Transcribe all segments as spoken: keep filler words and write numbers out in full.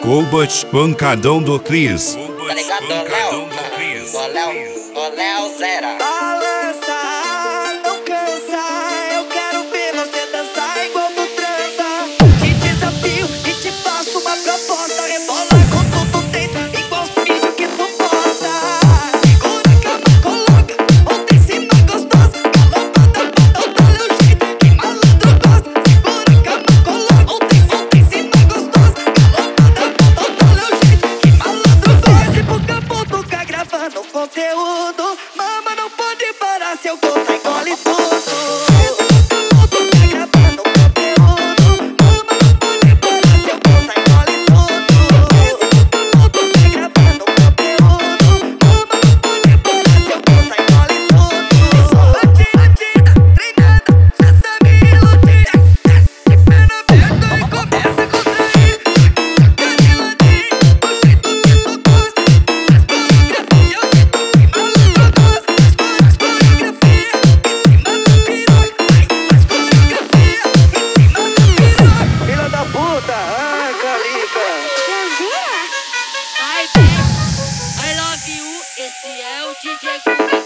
Colbert, pancadão do Cris. Tá ligado, Léo? Ô Léo, ô Léo Zera. Balança, não cansa, eu quero ver você dançar igual tu transa. Te desafio e te faço uma proposta. Rebola com tudo dentro, igual os vídeos que tu posta. Segura a cama, coloca, outra em cima gostosa. Calambada, bota o teu jeito, que malandro gosta. Segura a cama, coloca, outra em cima gostosa. Calambada, bota o teu jeito, que malandro gosta. Pro campo nunca gravando conteúdo. Mama, não pode parar, se eu gostar engole tudo. Esse é o D J.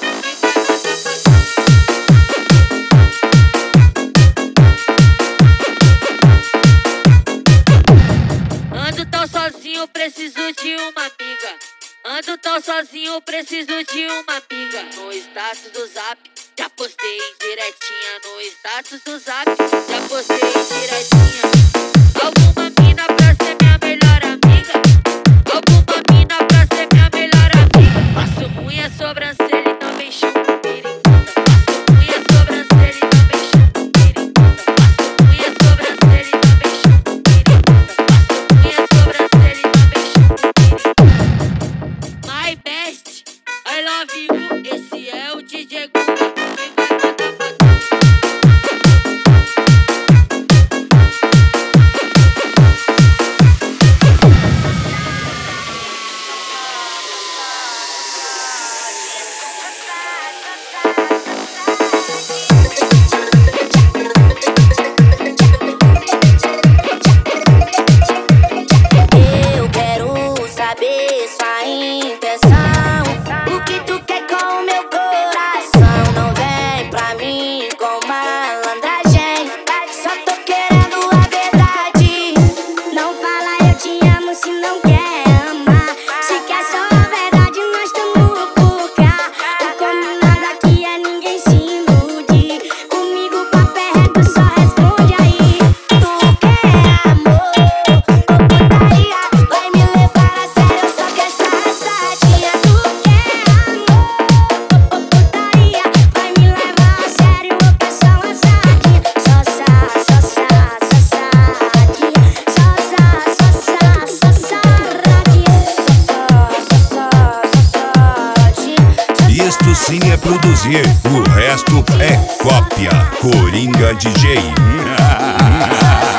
Ando tão sozinho, preciso de uma amiga. Ando tão sozinho, preciso de uma amiga. No status do Zap, já postei direitinha. No status do Zap, já postei direitinha. Alguma mina pra ser minha melhor amiga. Alguma mina pra ser minha melhor amiga. Faço unha, sobrancelha e também chupo periquita. Faço unha, sobrancelha e também chupo periquita. Faço unha, sobrancelha e também chupo periquita. Faço unha, sobrancelha e também chupo periquita. My best, I love you. Esse é o D J Guga. Sua intenção, o que tu quer com o meu coração? Não vem pra mim com malandragem, só tô querendo a verdade. Não fala eu te amo se não quer amar. Se quer só a verdade, nós tamo por cá. O combinado aqui é ninguém se iludir. Comigo papo é reto, só responde aí. Tu quer amor ou putaria? Vai me levar a sério. Isto sim é produzir, o resto é cópia. Coringa D J.